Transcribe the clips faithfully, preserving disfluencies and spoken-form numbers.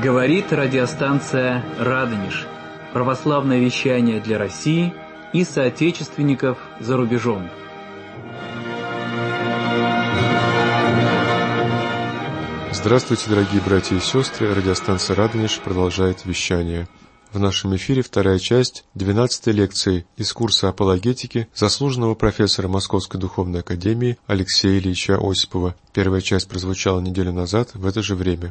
Говорит радиостанция «Радонеж». Православное вещание для России и соотечественников за рубежом. Здравствуйте, дорогие братья и сестры! Радиостанция «Радонеж» продолжает вещание. В нашем эфире вторая часть двенадцатой лекции из курса апологетики заслуженного профессора Московской Духовной Академии Алексея Ильича Осипова. Первая часть прозвучала неделю назад в это же время.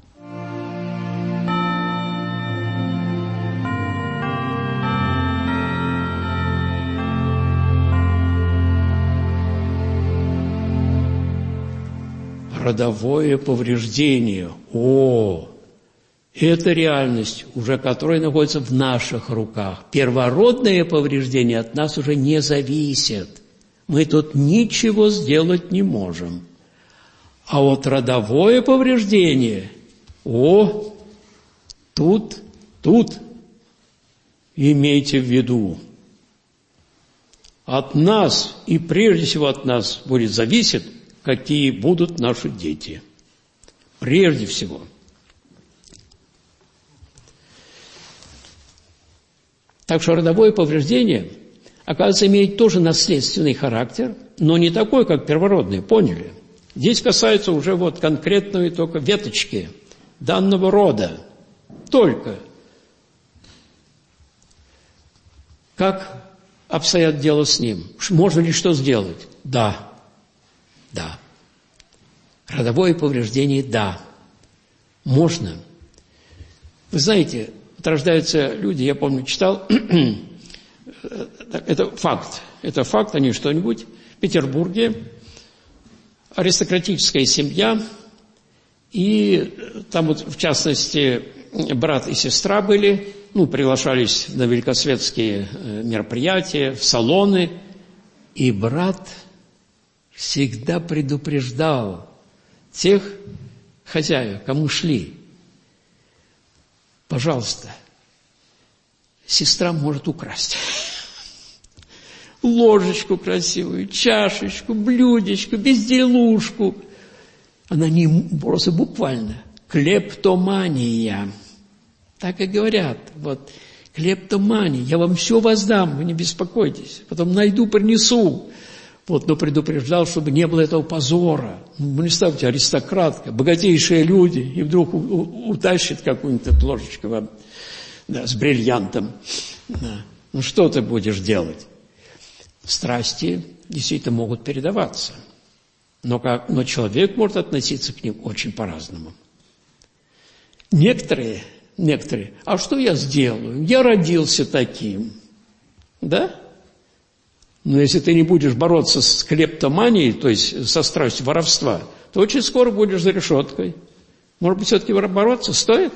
Родовое повреждение. О, это реальность, уже которая находится в наших руках. Первородное повреждение от нас уже не зависит. Мы тут ничего сделать не можем. А вот родовое повреждение, о, тут, тут, имейте в виду, от нас и прежде всего от нас будет зависеть, какие будут наши дети. Прежде всего. Так что родовое повреждение, оказывается, имеет тоже наследственный характер, но не такой, как первородное, поняли? Здесь касается уже вот конкретной только веточки данного рода. Только. Как обстоят дела с ним? Можно ли что сделать? Да. Да. Родовое повреждение – да. Можно. Вы знаете, вот рождаются люди, я помню, читал, это факт, это факт, а не что-нибудь. В Петербурге аристократическая семья, и там вот, в частности, брат и сестра были, ну, приглашались на великосветские мероприятия, в салоны, и брат всегда предупреждал тех хозяев, кому шли: пожалуйста, сестра может украсть ложечку красивую, чашечку, блюдечку, безделушку. Она не просто буквально. Клептомания. Так и говорят. Вот, клептомания. Я вам все воздам, вы не беспокойтесь. Потом найду, принесу. Вот, но предупреждал, чтобы не было этого позора. Ну, представьте, аристократка, богатейшие люди, и вдруг у, у, утащит какую-нибудь ложечку вам, да, с бриллиантом. Да. Ну, что ты будешь делать? Страсти действительно могут передаваться. Но, как, но человек может относиться к ним очень по-разному. Некоторые, некоторые, а что я сделаю? Я родился таким. Да? Но если ты не будешь бороться с клептоманией, то есть со страстью воровства, то очень скоро будешь за решеткой. Может быть, все-таки бороться стоит?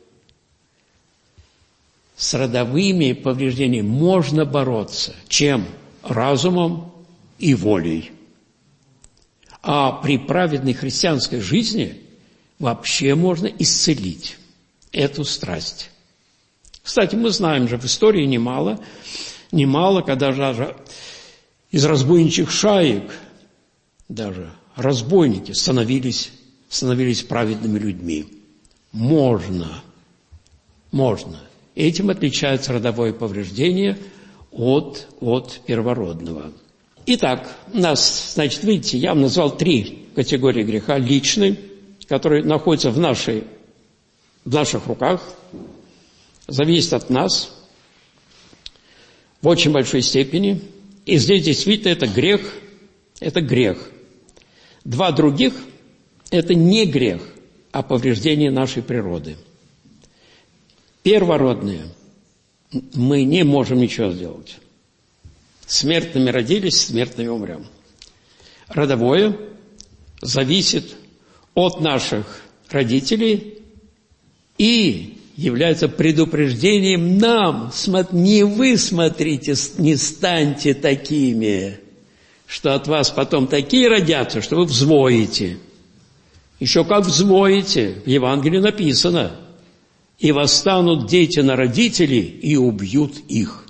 С родовыми повреждениями можно бороться. Чем? Разумом и волей. А при праведной христианской жизни вообще можно исцелить эту страсть. Кстати, мы знаем же в истории немало, немало, когда даже из разбойничьих шаек даже разбойники становились, становились праведными людьми. Можно, можно. Этим отличается родовое повреждение от, от первородного. Итак, у нас, значит, видите, я вам назвал три категории греха. Личный, который находится в, нашей, в наших руках, зависит от нас в очень большой степени. И здесь действительно это грех, это грех. Два других – это не грех, а повреждение нашей природы. Первородные мы не можем ничего сделать. Смертными родились, смертными умрем. Родовое зависит от наших родителей и является предупреждением нам. Не вы смотрите, не станьте такими, что от вас потом такие родятся, что вы взвоите. Еще как взвоите, в Евангелии написано: и восстанут дети на родителей и убьют их.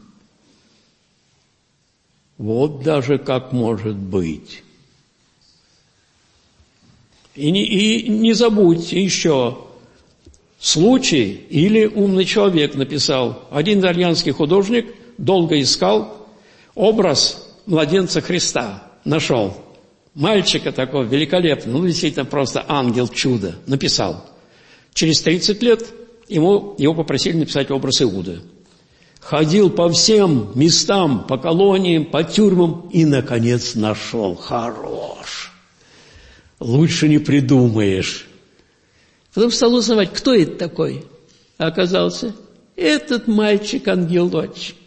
Вот даже как может быть. И не, и не забудьте еще случай или умный человек написал. Один итальянский художник долго искал образ младенца Христа. Нашел. Мальчика такого великолепного, ну, действительно, просто ангел-чудо. Написал. Через тридцать лет ему, его попросили написать образ Иуды. Ходил по всем местам, по колониям, по тюрьмам и, наконец, нашел. Хорош. Лучше не придумаешь. Потом стал узнавать, кто это такой. А оказался, этот мальчик-ангелочек.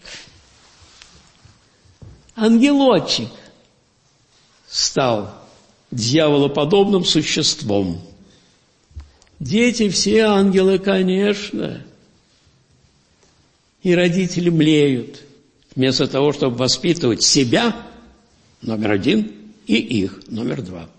Ангелочек стал дьяволоподобным существом. Дети все ангелы, конечно. И родители млеют, вместо того, чтобы воспитывать себя, номер один, и их, номер два.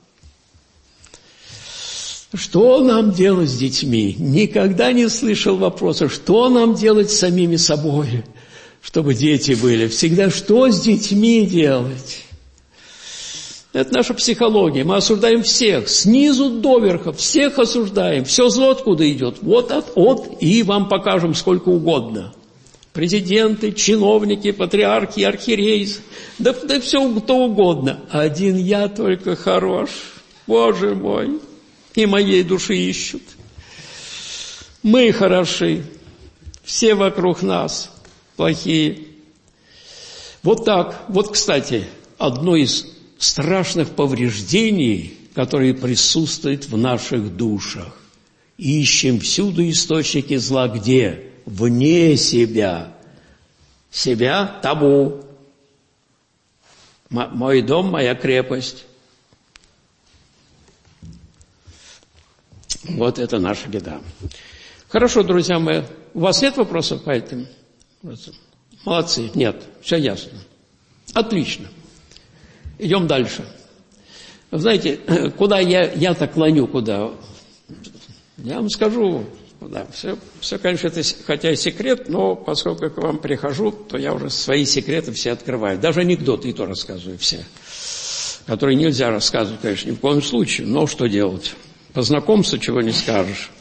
Что нам делать с детьми? Никогда не слышал вопроса, что нам делать с самими собой, чтобы дети были. Всегда, что с детьми делать? Это наша психология. Мы осуждаем всех, снизу доверху, всех осуждаем. Все зло откуда идет? Вот от, от, и вам покажем сколько угодно. Президенты, чиновники, патриархи, архиереи, да, да все кто угодно. Один я только хорош, Боже мой, и моей души ищут. Мы хороши, все вокруг нас плохие. Вот так, вот, кстати, одно из страшных повреждений, которые присутствуют в наших душах. Ищем всюду источники зла где? Вне себя. Себя табу. Мой дом, моя крепость. Вот это наша беда. Хорошо, друзья мои. У вас нет вопросов по этому? Молодцы. Нет, все ясно. Отлично. Идем дальше. Знаете, куда я, я-то клоню, куда? Я вам скажу, да, все, все, конечно, это хотя и секрет, но поскольку я к вам прихожу, то я уже свои секреты все открываю. Даже анекдоты и то рассказываю все, которые нельзя рассказывать, конечно, ни в коем случае. Но что делать? По знакомству чего не скажешь.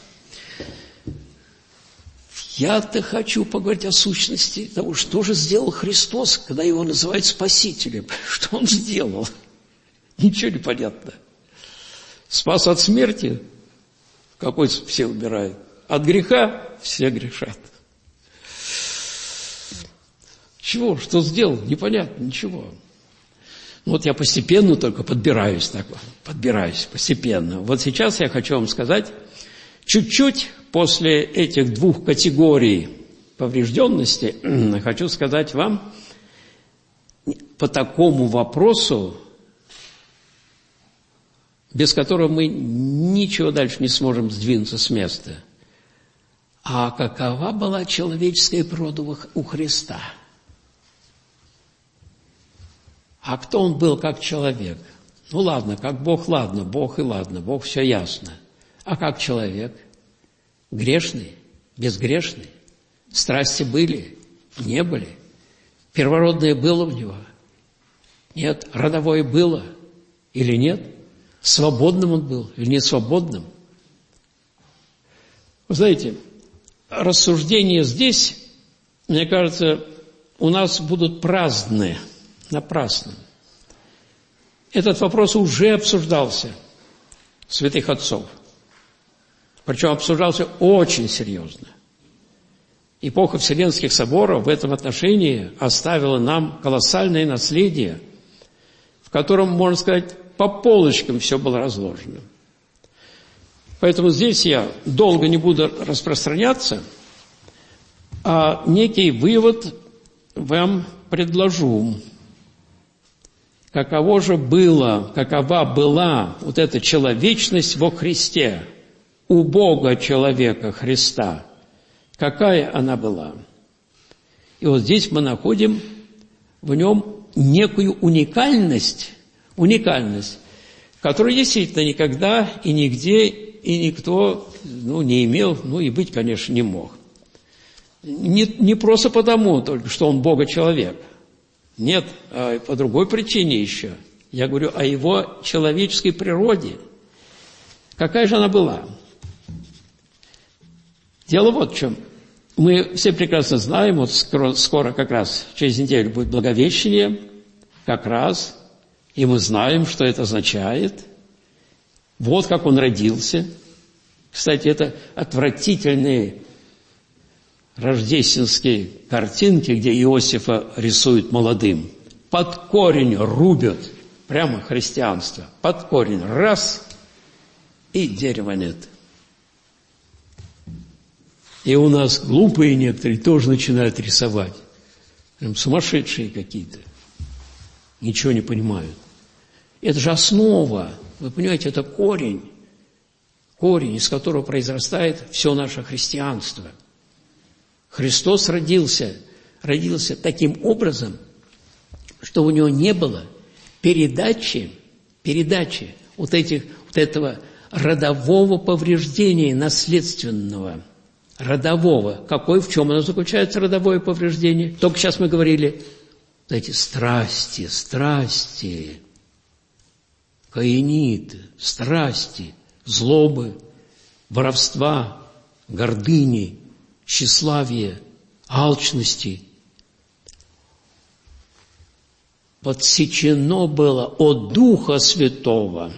Я-то хочу поговорить о сущности того, что же сделал Христос, когда его называют Спасителем. Что он сделал? Ничего не понятно. Спас от смерти, какой все убирают. От греха все грешат. Чего? Что сделал? Непонятно, ничего. Ну, вот я постепенно только подбираюсь, так, подбираюсь постепенно. Вот сейчас я хочу вам сказать, чуть-чуть после этих двух категорий поврежденности, хочу сказать вам по такому вопросу, без которого мы ничего дальше не сможем сдвинуться с места. А какова была человеческая природа у Христа? А кто он был как человек? Ну ладно, как Бог, ладно, Бог и ладно, Бог все ясно. А как человек? Грешный? Безгрешный? Страсти были? Не были? Первородное было в него? Нет. Родовое было? Или нет? Свободным он был или не свободным? Вы знаете, рассуждения здесь, мне кажется, у нас будут праздные, напрасно. Этот вопрос уже обсуждался святых отцов. Причем обсуждался очень серьезно. Эпоха Вселенских соборов в этом отношении оставила нам колоссальное наследие, в котором, можно сказать, по полочкам все было разложено. Поэтому здесь я долго не буду распространяться, а некий вывод вам предложу. Каково же было, какова была вот эта человечность во Христе, у Бога человека Христа, какая она была? И вот здесь мы находим в нем некую уникальность, уникальность, которую действительно никогда и нигде и никто ну, не имел, ну и быть, конечно, не мог. Не, не просто потому только, что он Бога-человек. Нет, а по другой причине еще. Я говорю о его человеческой природе. Какая же она была? Дело вот в чем. Мы все прекрасно знаем, вот скоро, скоро как раз через неделю будет Благовещение, как раз, и мы знаем, что это означает. Вот как он родился. Кстати, это отвратительные рождественские картинки, где Иосифа рисуют молодым. Под корень рубят, прямо христианство, под корень раз, и дерева нет. И у нас глупые некоторые тоже начинают рисовать. Прям сумасшедшие какие-то. Ничего не понимают. Это же основа. Вы понимаете, это корень. Корень, из которого произрастает все наше христианство. Христос родился, родился таким образом, что у него не было передачи, передачи вот, этих, вот этого родового повреждения наследственного. Родового. Какой, в чем оно заключается, родовое повреждение? Только сейчас мы говорили, вот эти страсти, страсти, каиниты, страсти, злобы, воровства, гордыни, тщеславия, алчности. Подсечено было от Духа Святого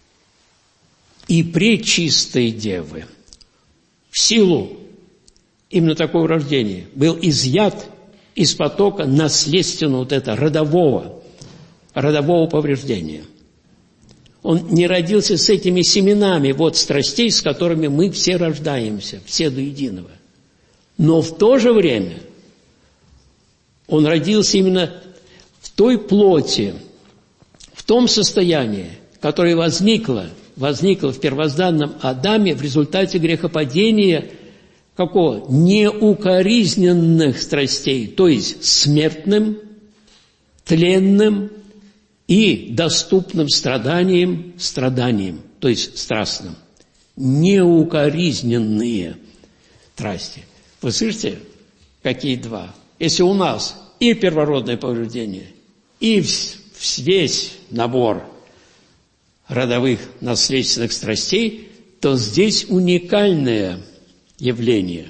и пречистой Девы. В силу именно такого рождения был изъят из потока наследственного вот этого родового, родового повреждения. Он не родился с этими семенами вот страстей, с которыми мы все рождаемся, все до единого. Но в то же время он родился именно в той плоти, в том состоянии, которое возникло, возникло в первозданном Адаме в результате грехопадения какого? Неукоризненных страстей, то есть смертным, тленным и доступным страданием, страданием, то есть страстным. Неукоризненные страсти. Вы слышите, какие два? Если у нас и первородное повреждение, и весь набор родовых наследственных страстей, то здесь уникальное явление.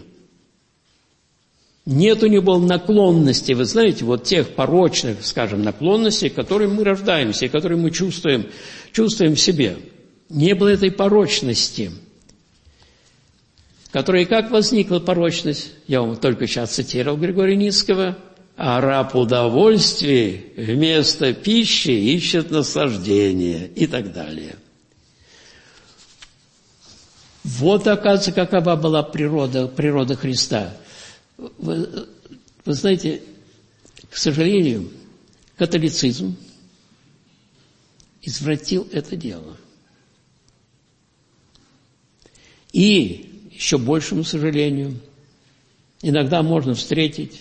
Нет у него наклонностей, вы знаете, вот тех порочных, скажем, наклонностей, которые мы рождаемся, и которые мы чувствуем, чувствуем в себе. Не было этой порочности, которая как возникла порочность, я вам только сейчас цитировал Григория Ницкого, а раб удовольствия вместо пищи ищет наслаждение и так далее. Вот, оказывается, какова была природа, природа Христа. Вы, вы знаете, к сожалению, католицизм извратил это дело. И, еще большему сожалению, иногда можно встретить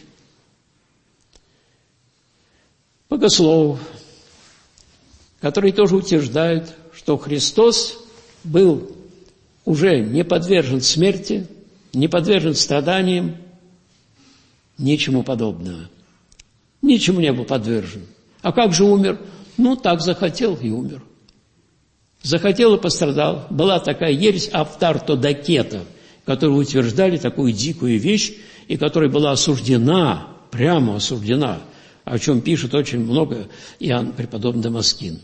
богословов, которые тоже утверждают, что Христос был уже не подвержен смерти, не подвержен страданиям, ничему подобного. Ничему не был подвержен. А как же умер? Ну, так захотел и умер. Захотел и пострадал. Была такая ересь автартодокетов, которые утверждали такую дикую вещь, и которая была осуждена, прямо осуждена, о чем пишет очень много Иоанн Преподобный Дамаскин.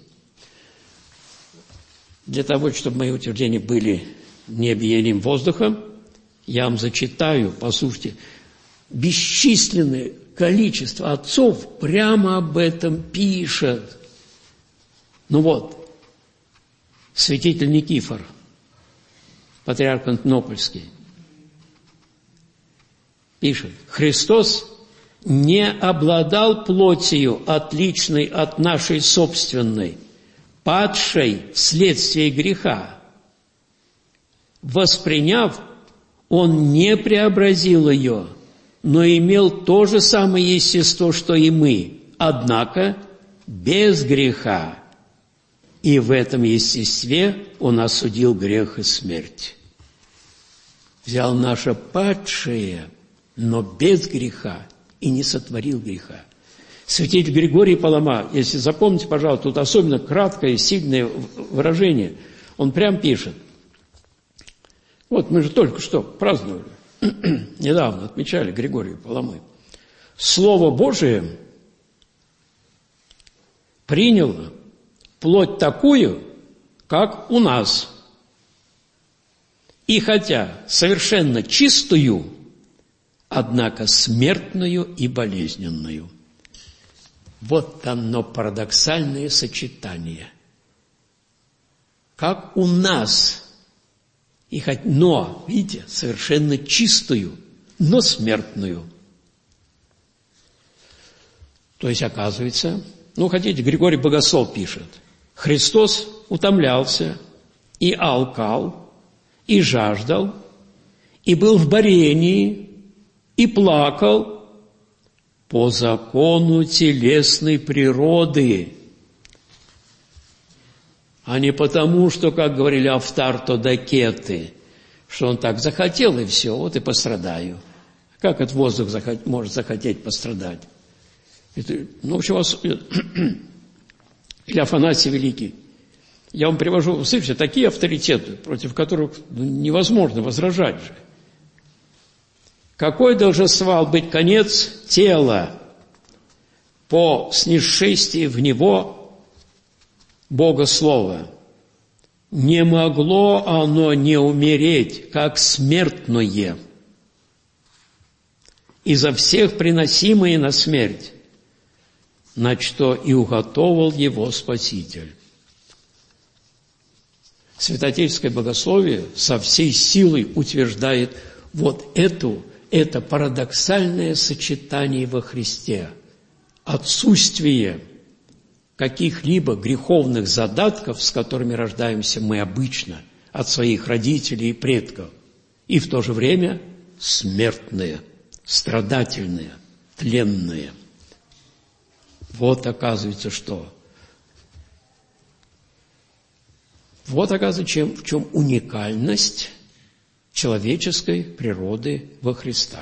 Для того, чтобы мои утверждения были не биением воздуха, я вам зачитаю, послушайте, бесчисленное количество отцов прямо об этом пишет. Ну вот, святитель Никифор, патриарх Константинопольский, пишет: Христос не обладал плотью, отличной от нашей собственной, падшей вследствие греха. Восприняв, он не преобразил ее, но имел то же самое естество, что и мы, однако без греха. И в этом естестве он осудил грех и смерть. Взял наше падшее, но без греха, и не сотворил греха. Святитель Григорий Палама, если запомните, пожалуйста, тут особенно краткое, сильное выражение, он прям пишет. Вот мы же только что праздновали недавно отмечали Григорию Паламы, Слово Божие приняло плоть такую, как у нас. И хотя совершенно чистую, однако смертную и болезненную. Вот оно парадоксальное сочетание. Как у нас, и хоть, но, видите, совершенно чистую, но смертную. То есть, оказывается, ну, хотите, Григорий Богослов пишет, Христос утомлялся и алкал, и жаждал, и был в борении, и плакал по закону телесной природы, а не потому, что, как говорили автарто дакеты, что он так захотел, и все, вот и пострадаю. Как этот воздух захот... может захотеть пострадать? Это, ну, в общем, вас... Или Афанасий Великий. Я вам привожу, слышите, такие авторитеты, против которых ну, невозможно возражать же. Какой долженствовал быть конец тела по снисшествии в него Бога Слова? Не могло оно не умереть, как смертное, и за всех приносимые на смерть, на что и уготовал его Спаситель. Святоотеческое богословие со всей силой утверждает вот эту, это парадоксальное сочетание во Христе, отсутствие каких-либо греховных задатков, с которыми рождаемся мы обычно от своих родителей и предков, и в то же время смертные, страдательные, тленные. Вот оказывается, что? Вот оказывается, чем, в чем уникальность человеческой природы во Христа.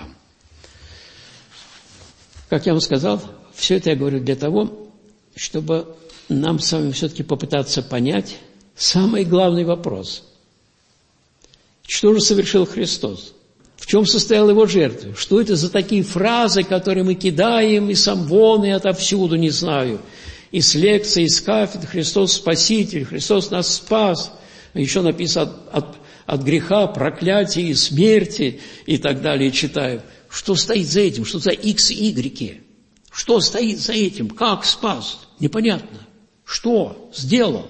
Как я вам сказал, все это я говорю для того, чтобы нам с вами все-таки попытаться понять самый главный вопрос. Что же совершил Христос? В чем состояла его жертва? Что это за такие фразы, которые мы кидаем из амвона и отовсюду, не знаю, из лекций, из кафедр, Христос Спаситель, Христос нас спас, еще написано от, от, от греха, проклятия и смерти и так далее, читаю. Что стоит за этим? Что за икс и игреки? Что стоит за этим? Как спас? Непонятно. Что сделал?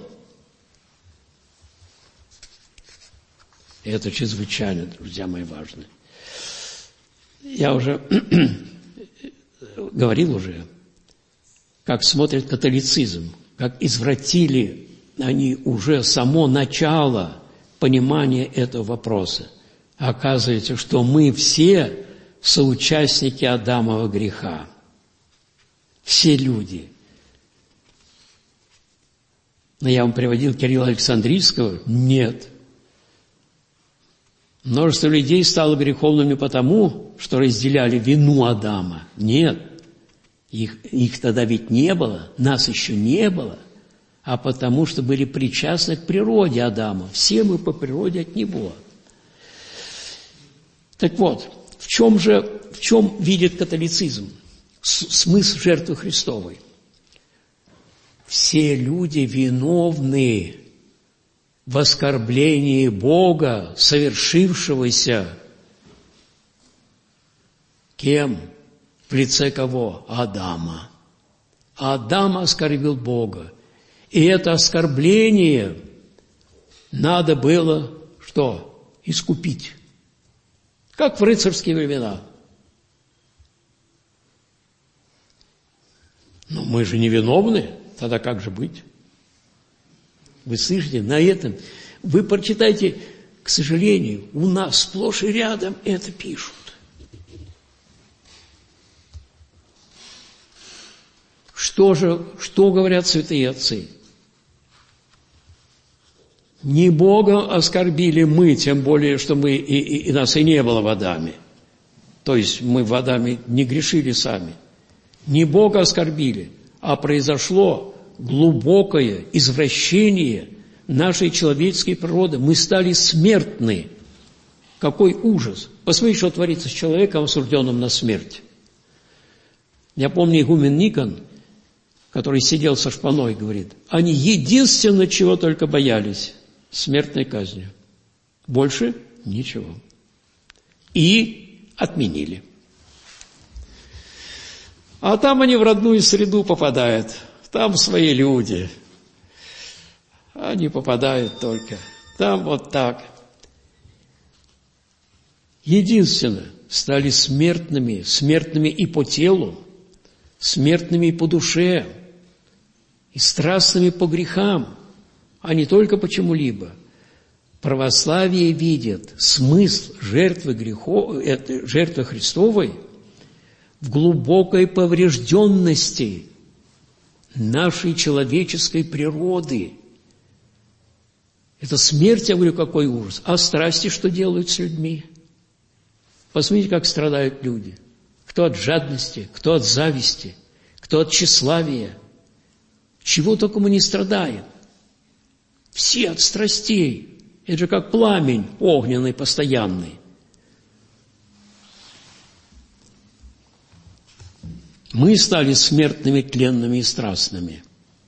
Это чрезвычайно, друзья мои, важно. Я уже говорил уже, как смотрит католицизм, как извратили они уже само начало понимания этого вопроса. Оказывается, что мы все соучастники Адамова греха. Все люди. Но я вам приводил Кирилла Александрийского. Нет. Множество людей стало греховными потому, что разделяли вину Адама. Нет. Их, их тогда ведь не было, нас еще не было, а потому что были причастны к природе Адама. Все мы по природе от него. Так вот, в чем же, в чем видит католицизм смысл жертвы Христовой? Все люди виновны в оскорблении Бога, совершившегося кем? В лице кого? Адама. Адам оскорбил Бога. И это оскорбление надо было что? Искупить. Как в рыцарские времена. Но мы же не виновны. Тогда как же быть? Вы слышите, на этом, вы прочитайте, к сожалению, у нас сплошь и рядом это пишут. Что же, что говорят святые отцы? Не Бога оскорбили мы, тем более, что мы, и, и, и нас и не было в Адаме. То есть мы в Адаме не грешили сами. Не Бога оскорбили, а произошло глубокое извращение нашей человеческой природы. Мы стали смертны. Какой ужас! Посмотрите, что творится с человеком, осужденным на смерть. Я помню, игумен Никон, который сидел со шпаной, говорит, они единственное, чего только боялись – смертной казнью. Больше ничего. И отменили. А там они в родную среду попадают. Там свои люди. Они попадают только. Там вот так. Единственное, стали смертными. Смертными и по телу. Смертными и по душе. И страстными по грехам. А не только по чему-либо. Православие видит смысл жертвы, грехов, жертвы Христовой в глубокой поврежденности нашей человеческой природы. Это смерть, я говорю, какой ужас. А страсти что делают с людьми? Посмотрите, как страдают люди. Кто от жадности, кто от зависти, кто от тщеславия. Чего только мы не страдаем. Все от страстей. Это же как пламень огненный, постоянный. Мы стали смертными, тленными и страстными.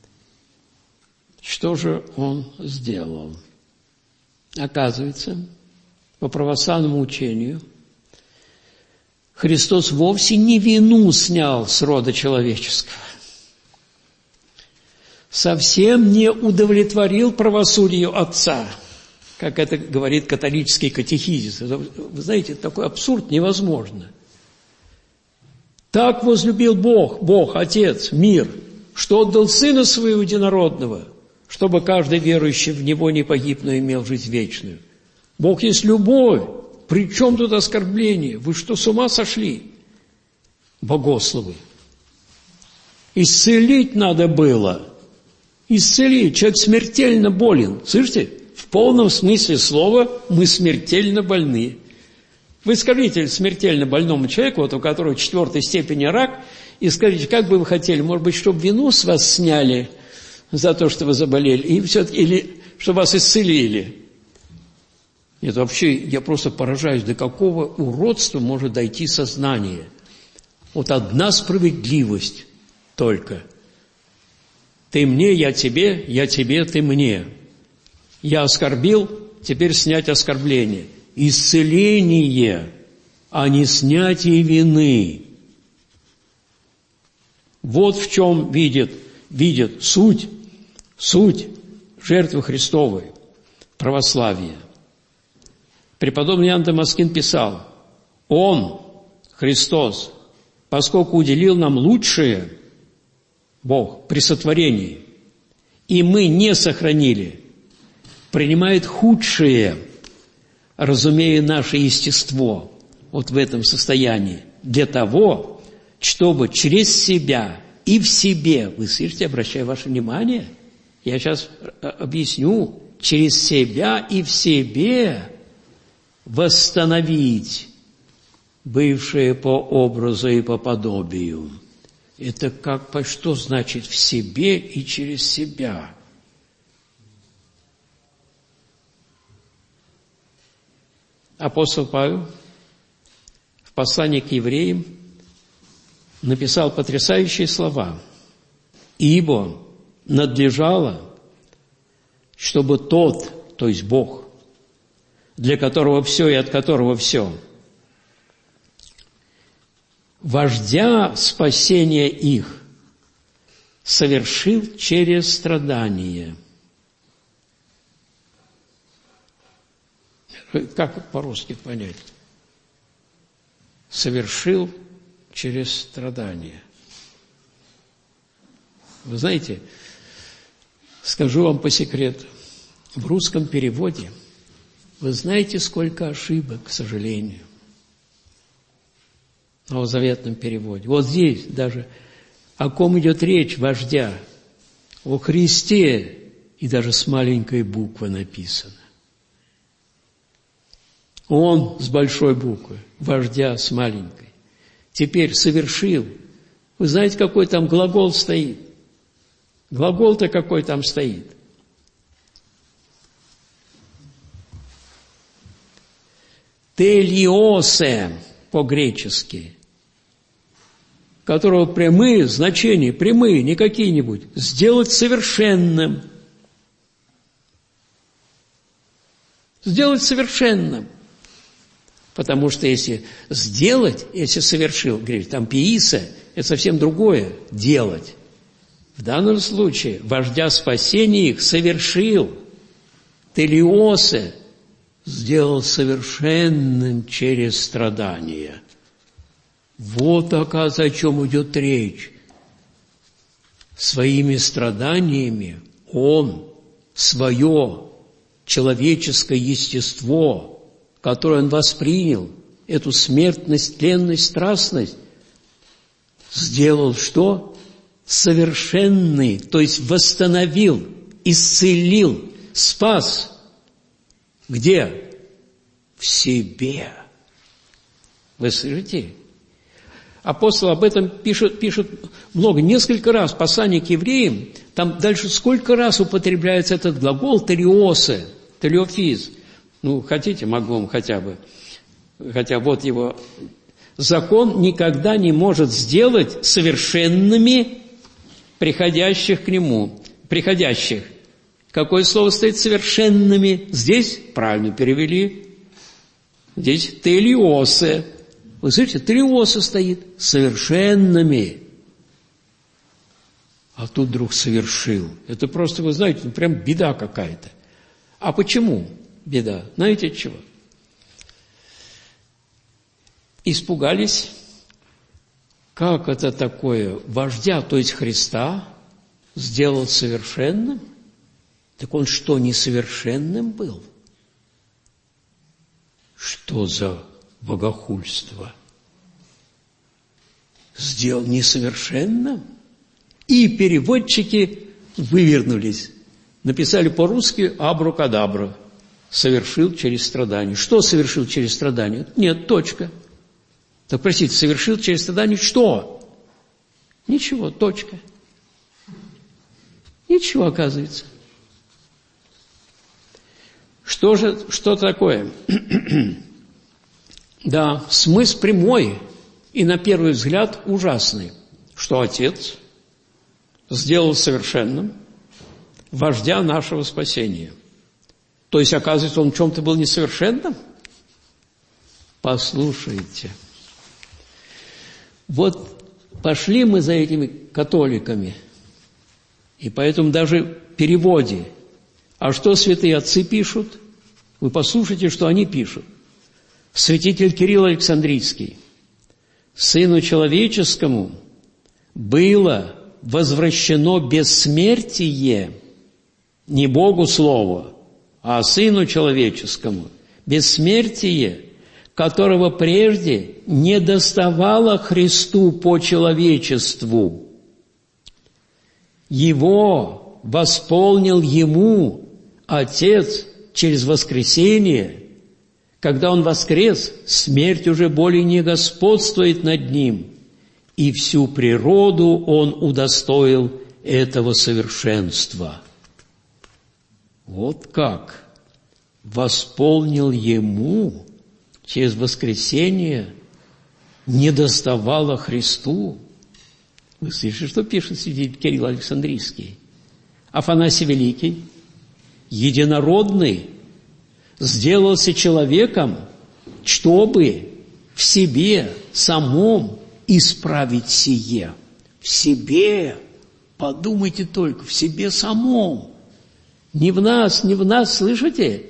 Что же он сделал? Оказывается, по православному учению, Христос вовсе не вину снял с рода человеческого. Совсем не удовлетворил правосудию Отца, как это говорит католический катехизис. Вы знаете, такой абсурд невозможно. Так возлюбил Бог, Бог, Отец, мир, что отдал Сына Своего Единородного, чтобы каждый верующий в Него не погиб, но имел жизнь вечную. Бог есть любовь. При чем тут оскорбление? Вы что, с ума сошли? Богословы. Исцелить надо было. Исцелить. Человек смертельно болен. Слышите? В полном смысле слова мы смертельно больны. Вы скажите смертельно больному человеку, вот у которого четвертой степени рак, и скажите, как бы вы хотели, может быть, чтобы вину с вас сняли за то, что вы заболели, и все, или чтобы вас исцелили. Нет, вообще, я просто поражаюсь, до какого уродства может дойти сознание. Вот одна справедливость только. Ты мне, я тебе, я тебе, ты мне. Я оскорбил, теперь снять оскорбление. Исцеление, а не снятие вины. Вот в чем видит, видит суть, суть жертвы Христовой, православия. Преподобный Иоанн Дамаскин писал, Он, Христос, поскольку уделил нам лучшее, Бог, при сотворении, и мы не сохранили, принимает худшее, разумея наше естество, вот в этом состоянии, для того, чтобы через себя и в себе, вы слышите, обращаю ваше внимание, я сейчас объясню, через себя и в себе восстановить бывшее по образу и по подобию. Это как, что значит в себе и через себя? Апостол Павел в послании к евреям написал потрясающие слова. «Ибо надлежало, чтобы тот, то есть Бог, для которого все и от которого все, вождя спасения их совершил через страдания». Как по-русски понять? Совершил через страдания. Вы знаете, скажу вам по секрету, в русском переводе вы знаете, сколько ошибок, к сожалению, в новозаветном переводе. Вот здесь даже о ком идет речь, вождя, о Христе, и даже с маленькой буквы написано. Он с большой буквы, вождя с маленькой. Теперь совершил. Вы знаете, какой там глагол стоит? Глагол-то какой там стоит? телиосе по-гречески, которого прямые значения, прямые, не какие-нибудь, сделать совершенным. Сделать совершенным. Потому что если сделать, если совершил, говорит, там пииса, это совсем другое, делать. В данном случае вождя спасения их совершил, телиосе, сделал совершенным через страдания. Вот, оказывается, о чем идет речь. Своими страданиями он свое человеческое естество, которое он воспринял, эту смертность, тленность, страстность, сделал что? Совершенный, то есть восстановил, исцелил, спас. Где? В себе. Вы слышите? Апостол об этом пишет, пишет много, несколько раз. Послание к евреям, там дальше сколько раз употребляется этот глагол телиосе, телиофиз. Ну, хотите, могу вам хотя бы, хотя вот его. Закон никогда не может сделать совершенными приходящих к нему, приходящих. Какое слово стоит совершенными? Здесь правильно перевели. Здесь телиосе. Вы слышите, телиосе стоит совершенными. А тут вдруг совершил. Это просто, вы знаете, ну, прям беда какая-то. А почему беда? Знаете от чего? Испугались, как это такое вождя, то есть Христа, сделал совершенным? Так он что, несовершенным был? Что за богохульство? Сделал несовершенным? И переводчики вывернулись. Написали по-русски абракадабра. Совершил через страдания. Что совершил через страдания? Нет, точка. Так, простите, совершил через страдания что? Ничего, точка. Ничего, оказывается. Что же, что такое? Да, смысл прямой и на первый взгляд ужасный, что Отец сделал совершенным вождя нашего спасения. То есть, оказывается, он в чем-то был несовершенным? Послушайте. Вот пошли мы за этими католиками, и поэтому даже в переводе. А что святые отцы пишут? Вы послушайте, что они пишут. Святитель Кирилл Александрийский. Сыну человеческому было возвращено бессмертие, не Богу Слово, а Сыну человеческому бессмертие, которого прежде не доставало Христу по человечеству. Его восполнил Ему Отец через воскресение. Когда Он воскрес, смерть уже более не господствует над Ним, и всю природу Он удостоил этого совершенства. Вот как восполнил Ему через воскресение, не доставало Христу. Вы слышите, что пишет святитель Кирилл Александрийский? Афанасий Великий, единородный, сделался человеком, чтобы в себе самом исправить сие. В себе, подумайте только, в себе самом. Не в нас, не в нас, слышите?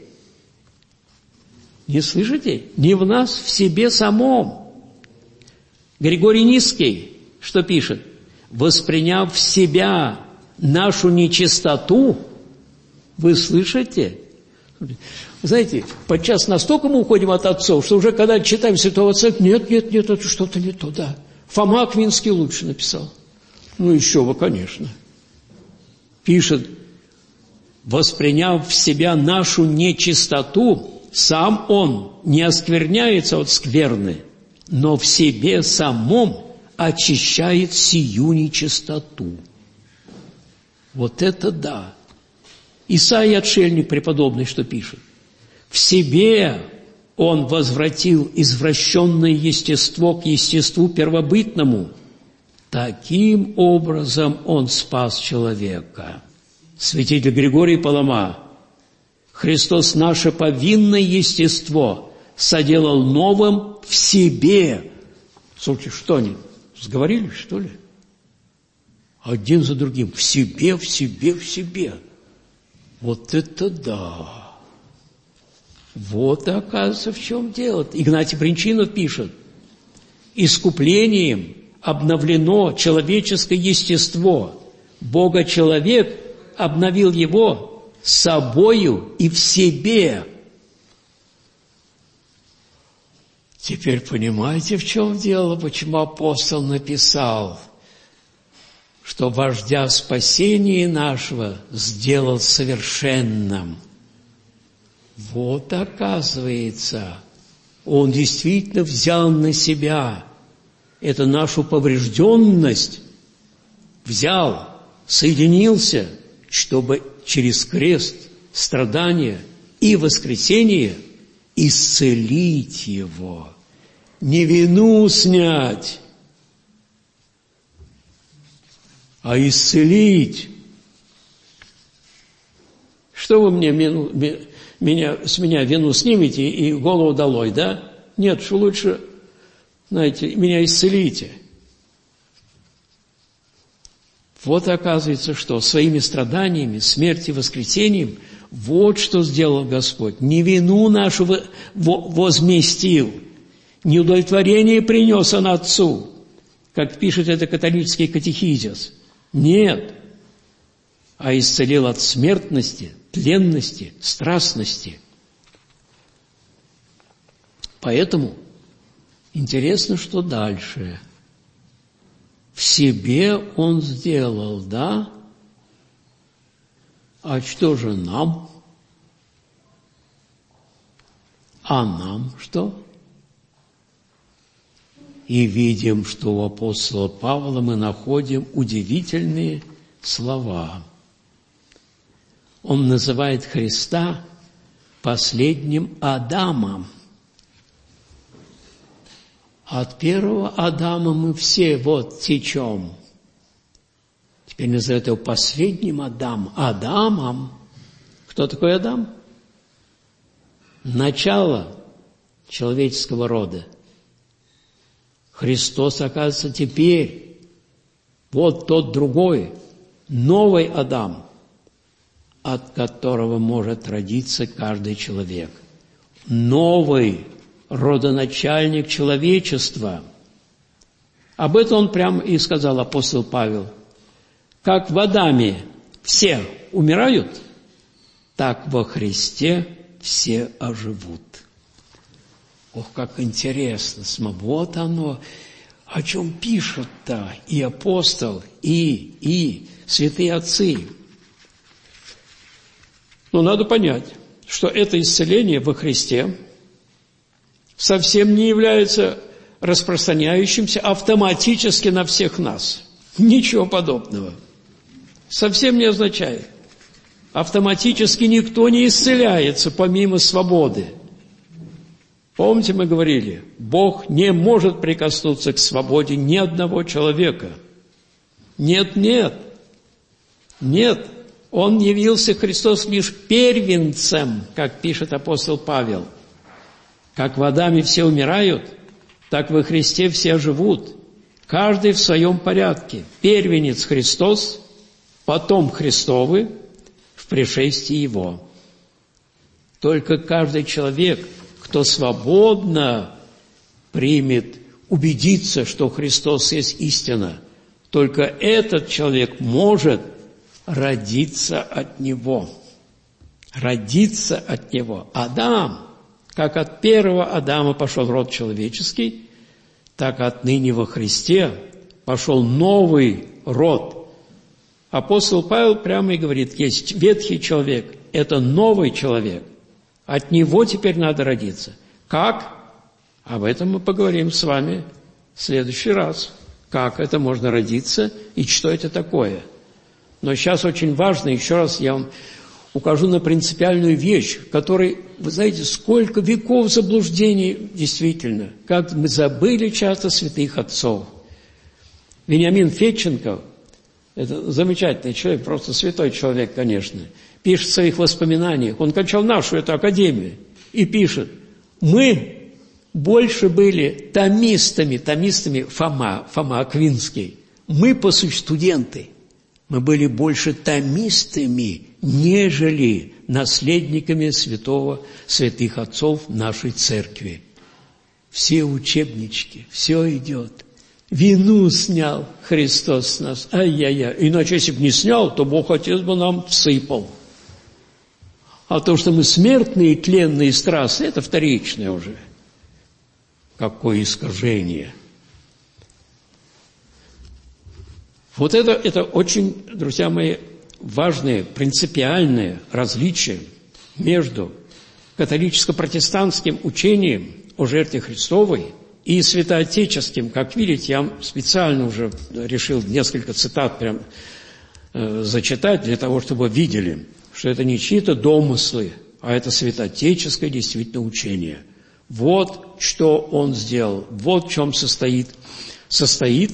Не слышите? Не в нас, в себе самом. Григорий Низкий что пишет? Восприняв в себя нашу нечистоту, вы слышите? Знаете, подчас настолько мы уходим от отцов, что уже когда читаем Святого Отца, нет, нет, нет, это что-то не то, да. Фома Аквинский лучше написал. Ну, еще бы, конечно. Пишет, восприняв в себя нашу нечистоту, сам он не оскверняется от скверны, но в себе самом очищает сию нечистоту. Вот это да! Исаия Отшельник преподобный что пишет? В себе Он возвратил извращенное естество к естеству первобытному. Таким образом Он спас человека. Святитель Григорий Палама: Христос наше повинное естество соделал новым в себе. Слушайте, что они, сговорились, что ли? Один за другим. В себе, в себе, в себе. Вот это да! Вот, оказывается, в чем дело. Игнатий Бринчинов пишет: искуплением обновлено человеческое естество. Бога-человек обновил его собою и в себе. Теперь понимаете, в чем дело, почему апостол написал, что вождя спасения нашего сделал совершенным. Вот, оказывается, он действительно взял на себя эту нашу поврежденность, взял, соединился, чтобы через крест, страдания и воскресение исцелить его, не вину снять, а исцелить. Что вы мне, меня, с меня вину снимете и голову долой, да? Нет, что лучше, знаете, меня исцелите. Вот оказывается, что своими страданиями, смертью и воскресением вот что сделал Господь. Не вину нашу возместил, не удовлетворение принес Он Отцу, как пишет это католический катехизис. Нет, а исцелил от смертности, тленности, страстности. Поэтому интересно, что дальше. В себе Он сделал, да? А что же нам? А нам что? И видим, что у апостола Павла мы находим удивительные слова. Он называет Христа последним Адамом. От первого Адама мы все вот течем. Теперь называют его последним Адамом. Адамом. Кто такой Адам? Начало человеческого рода. Христос, оказывается, теперь вот тот другой, новый Адам, от которого может родиться каждый человек. Новый родоначальник человечества. Об этом он прямо и сказал апостол Павел. Как в Адаме все умирают, так во Христе все оживут. Ох, как интересно, вот оно, о чем пишут-то и апостол, и, и святые отцы. Но надо понять, что это исцеление во Христе совсем не является распространяющимся автоматически на всех нас. Ничего подобного. Совсем не означает. Автоматически никто не исцеляется помимо свободы. Помните, мы говорили, Бог не может прикоснуться к свободе ни одного человека. Нет, нет, нет. Он явился, Христос, лишь первенцем, как пишет апостол Павел. Как в Адаме все умирают, так во Христе все живут. Каждый в своем порядке. Первенец Христос, потом Христовы, в пришествии Его. Только каждый человек, кто свободно примет, убедится, что Христос есть истина, только этот человек может родиться от Него. Родиться от Него. Адам, как от первого Адама пошел род человеческий, так отныне во Христе пошел новый род. Апостол Павел прямо и говорит, есть ветхий человек, это новый человек. От него теперь надо родиться. Как? Об этом мы поговорим с вами в следующий раз. Как это можно родиться и что это такое? Но сейчас очень важно, еще раз я вам укажу на принципиальную вещь, в которой, вы знаете, сколько веков заблуждений действительно, как мы забыли часто святых отцов. Вениамин Федченко, это замечательный человек, просто святой человек, конечно, пишет в своих воспоминаниях, он кончал нашу эту академию, и пишет: мы больше были томистами, томистами Фома, Фома Аквинский, мы, по сути, студенты, мы были больше томистами, нежели наследниками святого, святых отцов нашей церкви. Все учебнички, все идет. Вину снял Христос с нас. Ай-яй-яй. Иначе, если бы не снял, то Бог Отец бы нам всыпал. А то, что мы смертные, тленные, страстные, это вторичное уже. Какое искажение. Вот это, это очень, друзья мои, важное, принципиальное различие между католическо-протестантским учением о жертве Христовой и святоотеческим. Как видите, я специально уже решил несколько цитат прям э, зачитать для того, чтобы вы видели, что это не чьи-то домыслы, а это святоотеческое действительно учение. Вот что он сделал, вот в чем состоит, состоит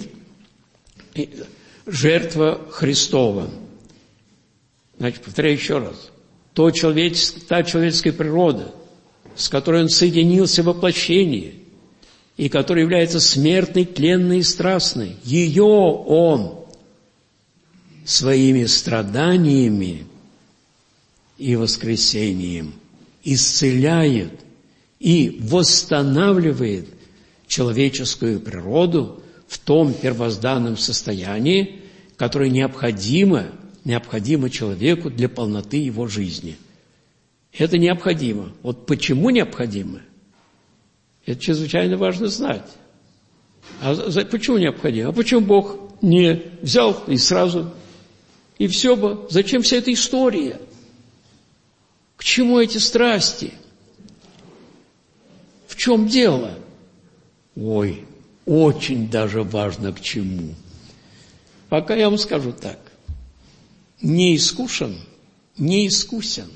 жертва Христова. Значит, повторяю еще раз. То человеческое, та человеческая природа, с которой он соединился в воплощении, и которая является смертной, тленной и страстной, ее он своими страданиями и воскресением исцеляет и восстанавливает человеческую природу в том первозданном состоянии, которое необходимо, необходимо человеку для полноты его жизни. Это необходимо. Вот почему необходимо? Это чрезвычайно важно знать. А за, почему необходимо? А почему Бог не взял и сразу, и все бы? Зачем вся эта история? К чему эти страсти? В чем дело? Ой, очень даже важно к чему. Пока я вам скажу так. Не искушен, не искусен.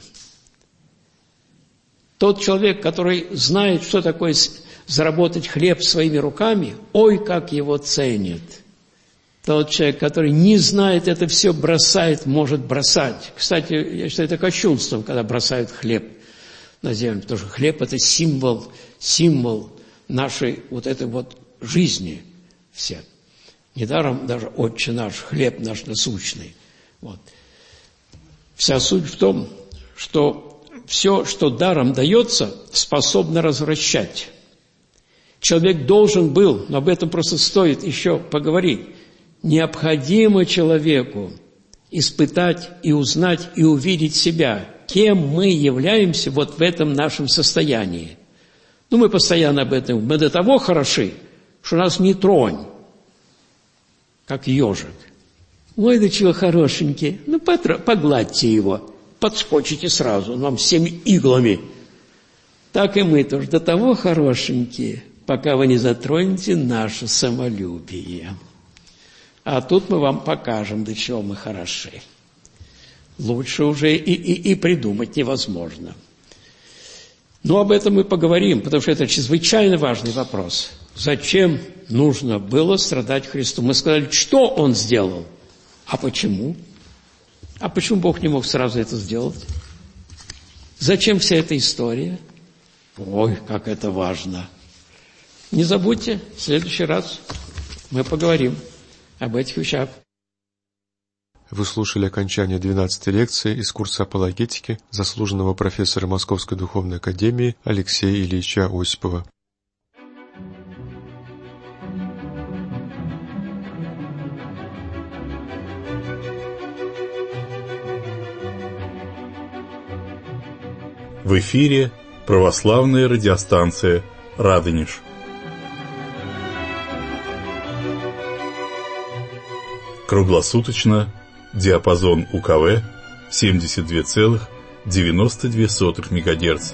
Тот человек, который знает, что такое заработать хлеб своими руками, ой, как его ценит. Тот человек, который не знает, это все бросает, может бросать. Кстати, я считаю, это кощунством, когда бросают хлеб на землю, потому что хлеб – это символ, символ нашей вот этой вот жизни все. Недаром даже «Отче наш», хлеб наш насущный. Вот. Вся суть в том, что все, что даром дается, способно развращать. Человек должен был, но об этом просто стоит еще поговорить, необходимо человеку испытать и узнать и увидеть себя, кем мы являемся вот в этом нашем состоянии. Ну, мы постоянно об этом, мы до того хороши, что нас не тронь, как ежик. Ой, да чего хорошенький, ну, погладьте его. Подскочите сразу, нам всеми иглами. Так и мы тоже до того хорошенькие, пока вы не затронете наше самолюбие. А тут мы вам покажем, до чего мы хороши. Лучше уже и, и, и придумать невозможно. Но об этом мы поговорим, потому что это чрезвычайно важный вопрос. Зачем нужно было страдать Христу? Мы сказали, что Он сделал, а почему? А почему Бог не мог сразу это сделать? Зачем вся эта история? Ой, как это важно. Не забудьте, в следующий раз мы поговорим об этих вещах. Вы слушали окончание двенадцатой лекции из курса апологетики заслуженного профессора Московской Духовной Академии Алексея Ильича Осипова. В эфире православная радиостанция «Радонеж». Круглосуточно диапазон УКВ семьдесят два целых девяносто две сотых мегагерца.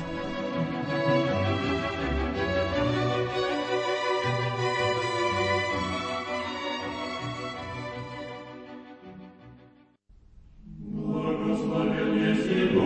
Благословен есть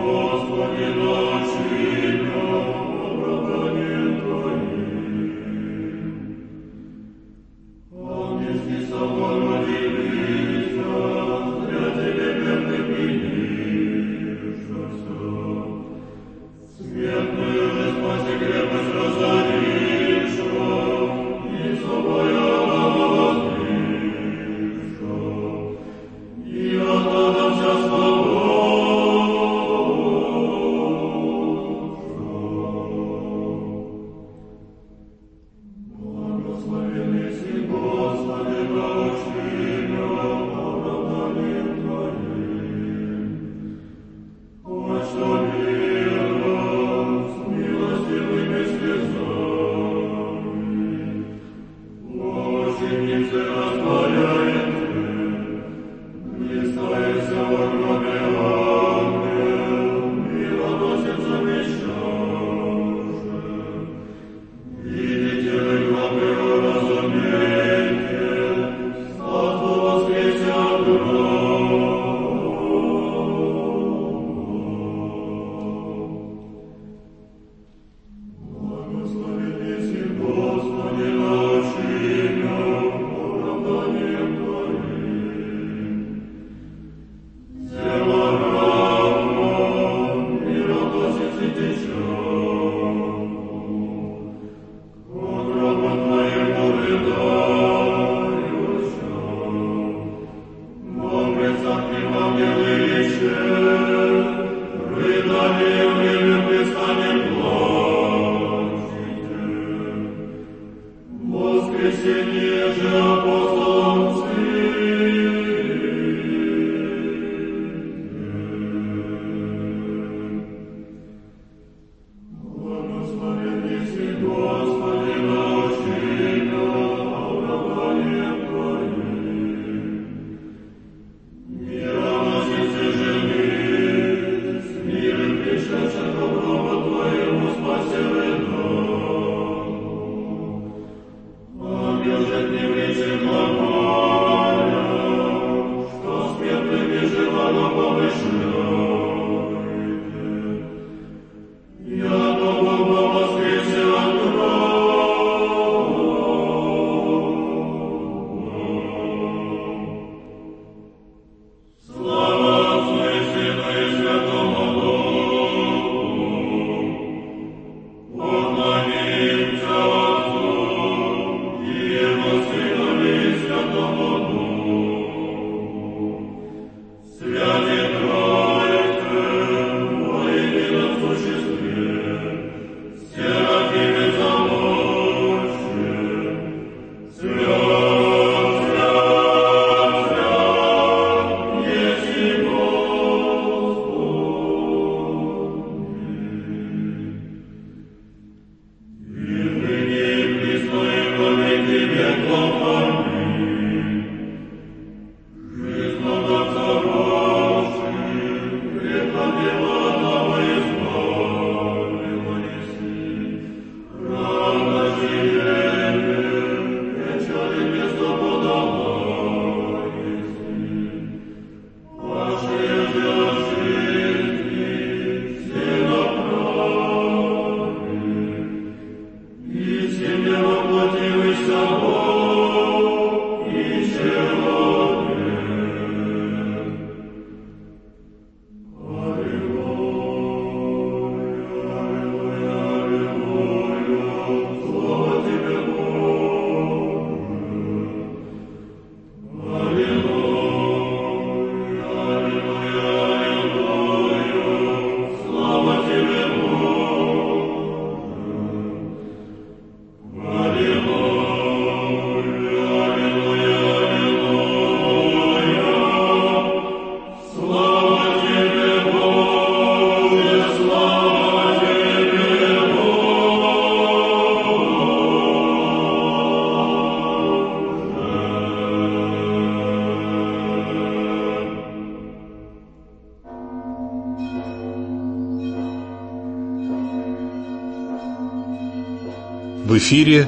В эфире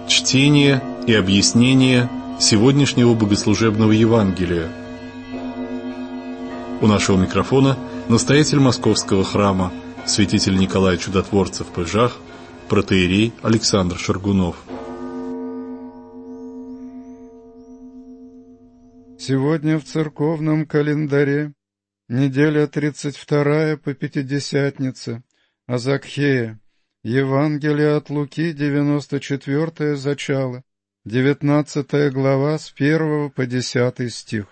чтение и объяснение сегодняшнего богослужебного Евангелия. У нашего микрофона настоятель Московского храма, святитель Николай Чудотворцев Пыжах, протоиерей Александр Шаргунов. Сегодня в церковном календаре неделя тридцать вторая по Пятидесятнице, а Закхея, Евангелие от Луки, девяносто четвёртое зачало, девятнадцатая глава с первого по десятый стих.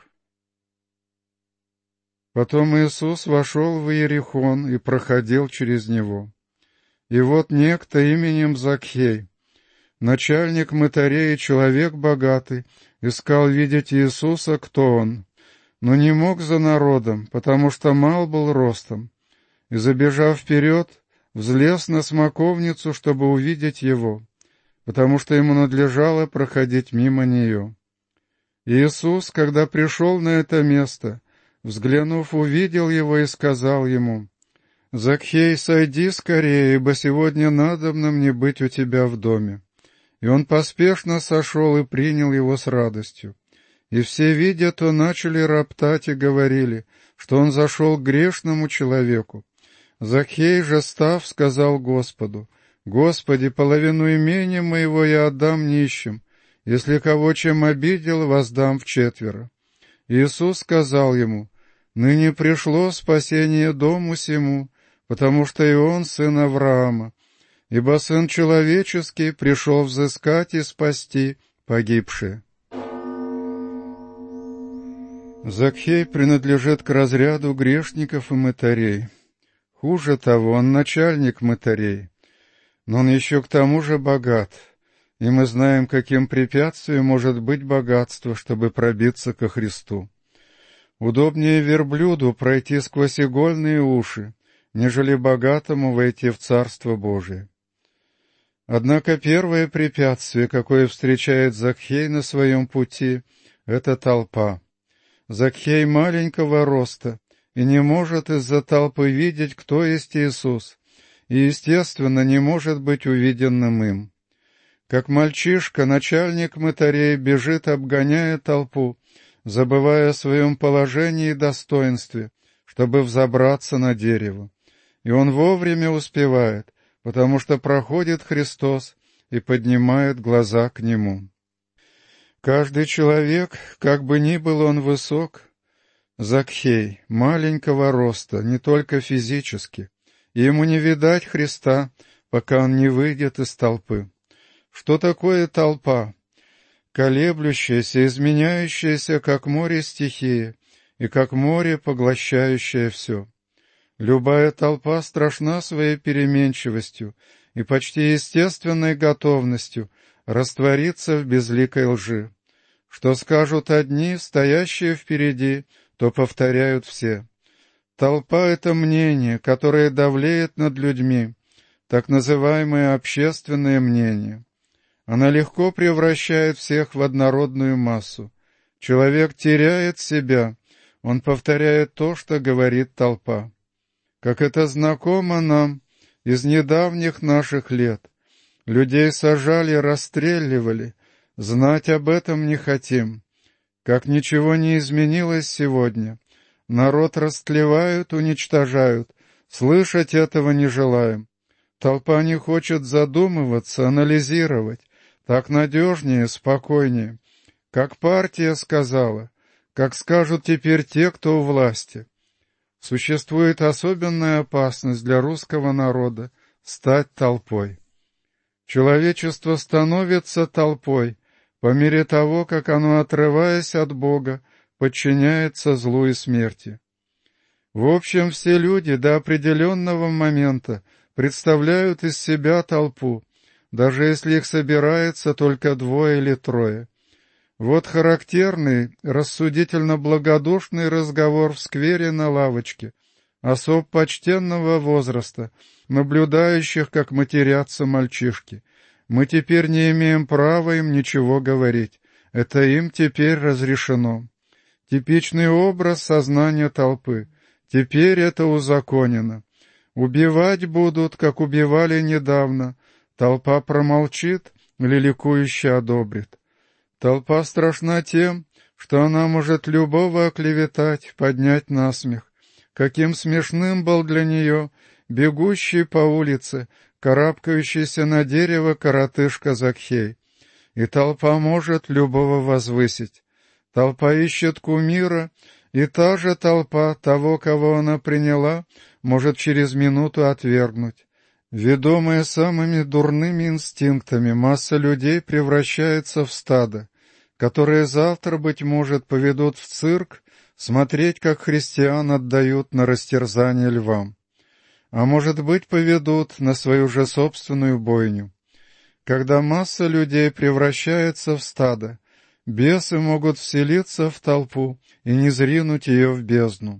Потом Иисус вошел в Иерихон и проходил через него. И вот некто именем Закхей, начальник мытарей и человек богатый, искал видеть Иисуса, кто он, но не мог за народом, потому что мал был ростом, и, забежав вперед, взлез на смоковницу, чтобы увидеть его, потому что ему надлежало проходить мимо нее. Иисус, когда пришел на это место, взглянув, увидел его и сказал ему: «Закхей, сойди скорее, ибо сегодня надобно мне быть у тебя в доме». И он поспешно сошел и принял его с радостью. И все, видя то, начали роптать и говорили, что он зашел к грешному человеку. Закхей же, став, сказал Господу: «Господи, половину имения моего я отдам нищим. Если кого чем обидел, воздам вчетверо». Иисус сказал ему: «Ныне пришло спасение дому сему, потому что и он сын Авраама, ибо Сын Человеческий пришел взыскать и спасти погибшие». Закхей принадлежит к разряду грешников и мытарей. Хуже того, он начальник мытарей, но он еще к тому же богат, и мы знаем, каким препятствием может быть богатство, чтобы пробиться ко Христу. Удобнее верблюду пройти сквозь игольные уши, нежели богатому войти в Царство Божие. Однако первое препятствие, какое встречает Закхей на своем пути, — это толпа. Закхей маленького роста и не может из-за толпы видеть, кто есть Иисус, и, естественно, не может быть увиденным им. Как мальчишка, начальник мытарей бежит, обгоняя толпу, забывая о своем положении и достоинстве, чтобы взобраться на дерево. И он вовремя успевает, потому что проходит Христос и поднимает глаза к Нему. Каждый человек, как бы ни был он высок, Закхей, маленького роста, не только физически, и ему не видать Христа, пока он не выйдет из толпы. Что такое толпа? Колеблющаяся, изменяющаяся, как море стихия, и как море, поглощающее все. Любая толпа страшна своей переменчивостью и почти естественной готовностью раствориться в безликой лжи. Что скажут одни, стоящие впереди, то повторяют все. Толпа — это мнение, которое давлеет над людьми, так называемое общественное мнение. Она легко превращает всех в однородную массу. Человек теряет себя, он повторяет то, что говорит толпа. Как это знакомо нам из недавних наших лет. Людей сажали, расстреливали, знать об этом не хотим. Как ничего не изменилось сегодня. Народ растлевают, уничтожают, слышать этого не желаем. Толпа не хочет задумываться, анализировать. Так надежнее, спокойнее. Как партия сказала, как скажут теперь те, кто у власти. Существует особенная опасность для русского народа — стать толпой. Человечество становится толпой по мере того, как оно, отрываясь от Бога, подчиняется злу и смерти. В общем, все люди до определенного момента представляют из себя толпу, даже если их собирается только двое или трое. Вот характерный, рассудительно-благодушный разговор в сквере на лавочке особ почтенного возраста, наблюдающих, как матерятся мальчишки. Мы теперь не имеем права им ничего говорить. Это им теперь разрешено. Типичный образ сознания толпы. Теперь это узаконено. Убивать будут, как убивали недавно. Толпа промолчит или ликующе одобрит. Толпа страшна тем, что она может любого оклеветать, поднять на смех. Каким смешным был для нее бегущий по улице, карабкающийся на дерево коротышка Закхей. И толпа может любого возвысить. Толпа ищет кумира, и та же толпа того, кого она приняла, может через минуту отвергнуть. Ведомая самыми дурными инстинктами, масса людей превращается в стадо, которые завтра, быть может, поведут в цирк смотреть, как христиан отдают на растерзание львам. А может быть, поведут на свою же собственную бойню. Когда масса людей превращается в стадо, бесы могут вселиться в толпу и низринуть ее в бездну.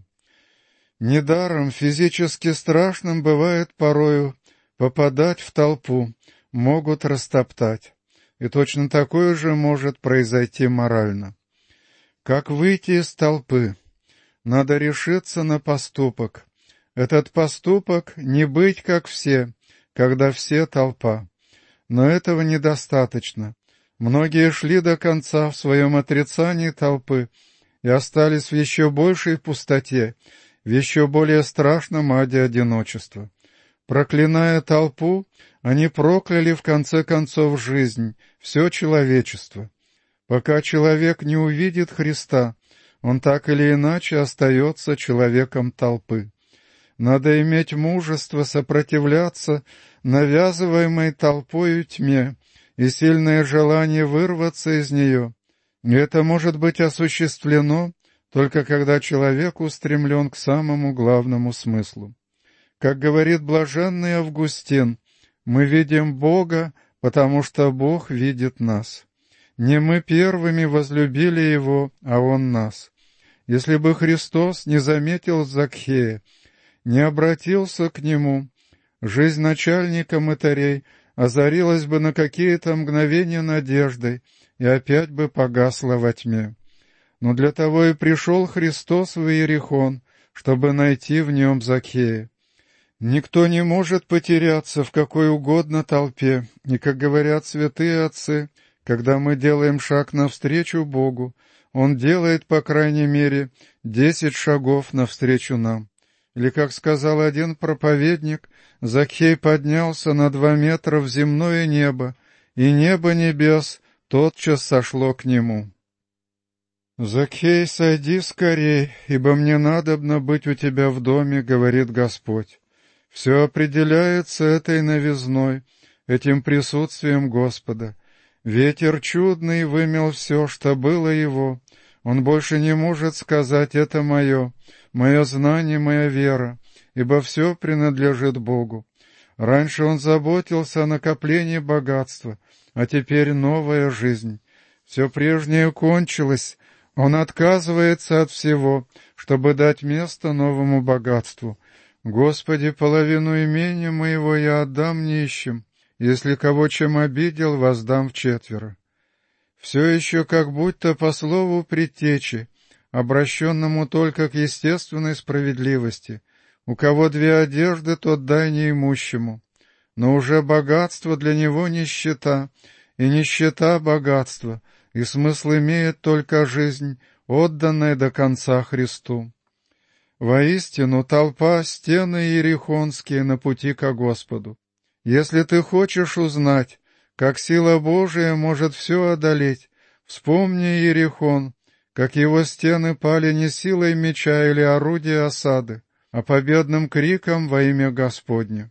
Недаром физически страшным бывает порою попадать в толпу, могут растоптать. и точно такое же может произойти морально. Как выйти из толпы? Надо решиться на поступок. Этот поступок — не быть как все, когда все толпа. Но этого недостаточно. Многие шли до конца в своем отрицании толпы и остались в еще большей пустоте, в еще более страшном аде одиночества. Проклиная толпу, они прокляли в конце концов жизнь, все человечество. Пока человек не увидит Христа, он так или иначе остается человеком толпы. Надо иметь мужество сопротивляться навязываемой толпою тьме и сильное желание вырваться из нее. И это может быть осуществлено только когда человек устремлен к самому главному смыслу. Как говорит блаженный Августин, мы видим Бога, потому что Бог видит нас. Не мы первыми возлюбили Его, а Он нас. Если бы Христос не заметил Закхея, не обратился к нему, жизнь начальника мытарей озарилась бы на какие-то мгновения надеждой и опять бы погасла во тьме. Но для того и пришел Христос в Иерихон, чтобы найти в нем Закхея. Никто не может потеряться в какой угодно толпе, и, как говорят святые отцы, когда мы делаем шаг навстречу Богу, Он делает, по крайней мере, десять шагов навстречу нам. Или, как сказал один проповедник, Закхей поднялся на два метра в земное небо, и небо небес тотчас сошло к нему. «Закхей, сойди скорей, ибо мне надобно быть у тебя в доме, — говорит Господь. Все определяется этой новизной, этим присутствием Господа. Ветер чудный вымел все, что было его. Он больше не может сказать: это мое, мое знание, моя вера, ибо все принадлежит Богу. Раньше он заботился о накоплении богатства, а теперь новая жизнь. Все прежнее кончилось, он отказывается от всего, чтобы дать место новому богатству. Господи, половину имения моего я отдам нищим, если кого чем обидел, воздам вчетверо. Все еще как будто по слову предтечи, обращенному только к естественной справедливости. У кого две одежды, тот дай неимущему. Но уже богатство для него нищета, и нищета — богатство, и смысл имеет только жизнь, отданная до конца Христу. Воистину, толпа — стены иерихонские на пути ко Господу. Если ты хочешь узнать, как сила Божия может все одолеть, вспомни Иерихон, как его стены пали не силой меча или орудия осады, а победным криком во имя Господне.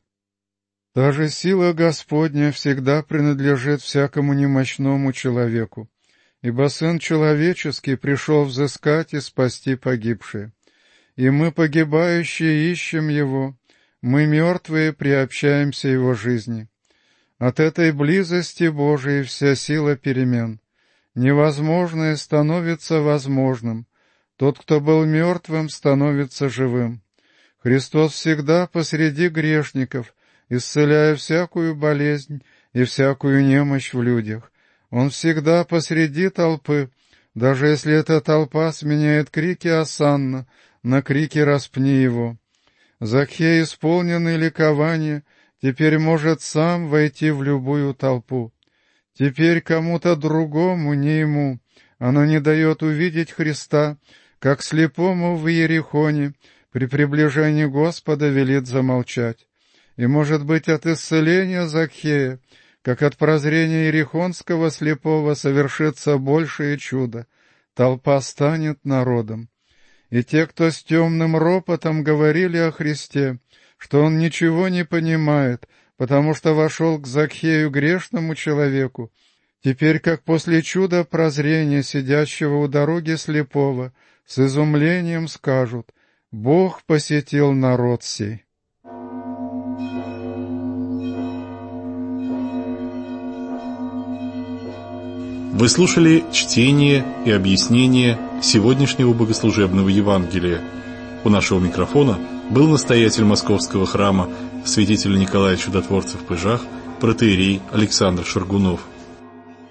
Та же сила Господня всегда принадлежит всякому немощному человеку, ибо Сын Человеческий пришел взыскать и спасти погибшие. И мы, погибающие, ищем Его, мы, мертвые, приобщаемся Его жизни. От этой близости Божией вся сила перемен. Невозможное становится возможным. Тот, кто был мертвым, становится живым. Христос всегда посреди грешников, исцеляя всякую болезнь и всякую немощь в людях. Он всегда посреди толпы, даже если эта толпа сменяет крики «Осанна» на крики «Распни его». Закхей, исполненный ликования, теперь может сам войти в любую толпу. Теперь кому-то другому, не ему, оно не дает увидеть Христа, как слепому в Иерихоне при приближении Господа велит замолчать. И, может быть, от исцеления Закхея, как от прозрения иерихонского слепого, совершится большее чудо. Толпа станет народом. И те, кто с темным ропотом говорили о Христе, что он ничего не понимает, потому что вошел к Закхею, грешному человеку, теперь, как после чуда прозрения сидящего у дороги слепого, с изумлением скажут: «Бог посетил народ сей». Вы слушали чтение и объяснение сегодняшнего богослужебного Евангелия. У нашего микрофона был настоятель Московского храма святителя Николая Чудотворца в Пыжах, протоиерей Александр Шаргунов.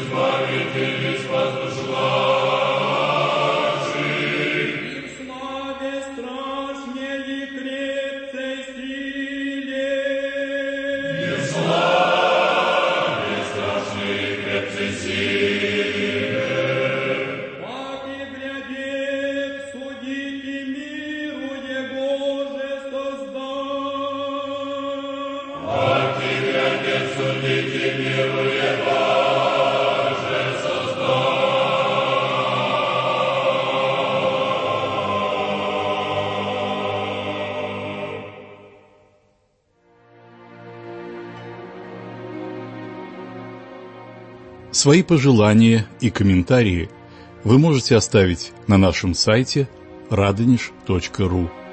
Свои пожелания и комментарии вы можете оставить на нашем сайте радонеж точка ру.